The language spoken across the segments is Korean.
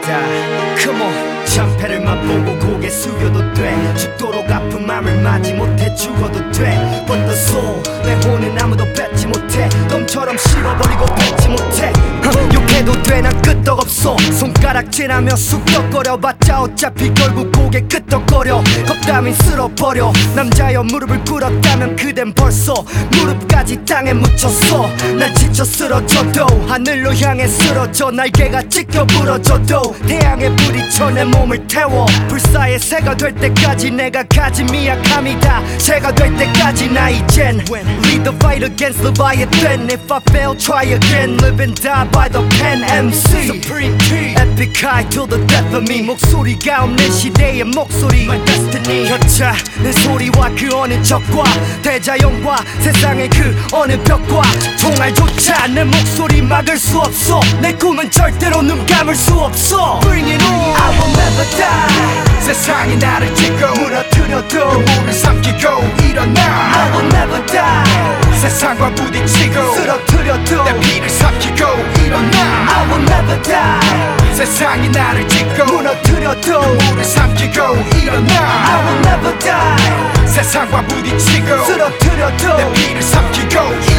die. Come on. 참패를 맛보고 고개 숙여도 돼. 죽도록 아픈 맘을 맞이 못해 죽어도 돼. But the soul 내 혼은 아무도 뺏지 못해. 똥처럼 씹어버리고 뱉지 못해. 욕해도 돼 난 끄떡없어. 손가락질하며 쑥덕거려봤자 어차피 결국 고개 끄떡거려. 겁담이 쓸어버려. 남자여 무릎을 꿇었다면 그댄 벌써 무릎까지 땅에 묻혔어. 날 지쳐 쓰러져도 하늘로 향해 쓰러져. 날개가 찢겨 부러져도 태양에 부딪혀 내 몸을 태워. 불사의 새가 될 때까지 내가 가진 미약함이 다 새가 될 때까지 나 이젠 Lead the fight against Leviathan. If I fail try again. Live and die by the pen. MC Supreme P Epic high till the death of me. 목소리가 없는 시대의 목소리 My destiny. 혀차는 소리와 그 어느 적과 대자연과 세상의 그 어느 벽과 총알조차 내 목소리 막을 수 없어. 내 꿈은 절대로 눈 감을 수 없어. Bring it on. I will never die. 세상이 나를 찍고 무너뜨려도 그 물을 삼키고 일어나. I will never die. 세상과 부딪히고 쓰러뜨려도 내 피를 삼키고 일어나. I will never die. 세상이 나를 찍고 무너뜨려도 그 물을 삼키고 일어나. I will never die. 세상과 부딪히고 쓰러뜨려도 내 피를 삼키고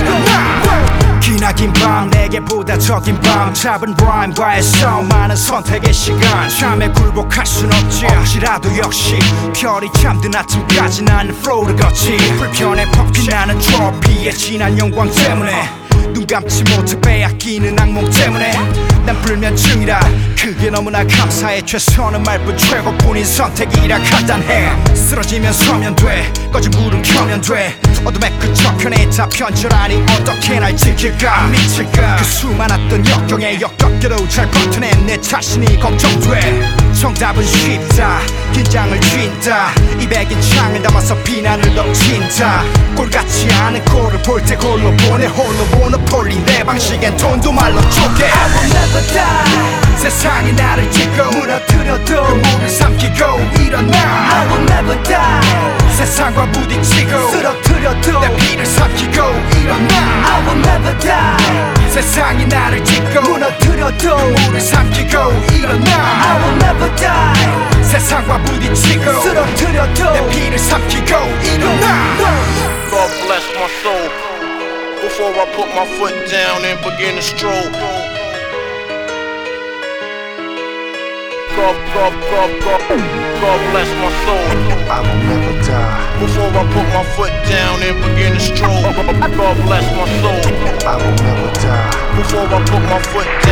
일어나. 기나긴 밤 내게 부다적인 밤 잡은 라임과의 싸움 많은 선택의 시간. 잠에 굴복할 순 없지. 혹시라도 역시 별이 잠든 아침까지 나는 플로우를 걷지. 불편해 퍼피나는 트로피의 진한 영광 때문에 눈 감지 못해 빼앗기는 악몽 때문에 난 불면증이라 그게 너무나 감사해. 최선은 말뿐 최고뿐인 선택이라 간단해. 쓰러지면 서면 돼. 꺼진 불은 켜면 돼. 어둠의 그 저편에 다 편철하니 어떻게 날 지킬까. 미칠까. 그 수많았던 역경에 역겹게도 잘 버텨낸 내 자신이 걱정돼. 정답은 쉽다. 긴장을 쥔다. 입에 긴 창을 담아서 비난을 덮친다. 꼴같지 않은 꼴을 볼 때 홀로 보내. 홀로 모노폴리 내 방식엔 돈도 말로 쪼개. I will never die. 세상이 나를 찍고 무너뜨려도 그 물을 삼키고 일어나. I will never die. 세상과 부딪히고 쓰러뜨려도 내 피를 삼키고 일어나. I will never die. 세상이 나를 찍고 무너뜨려도 그 물을 삼키고 일어나. I will never die. 세상과 부딪히고 쓰러뜨려도 내 피를 삼키고 일어나. God bless my soul before I put my foot down and begin to stroll. God bless my soul. I will never die. Before I put my foot down and begin to stroll. God bless my soul. I will never die. Before I put my foot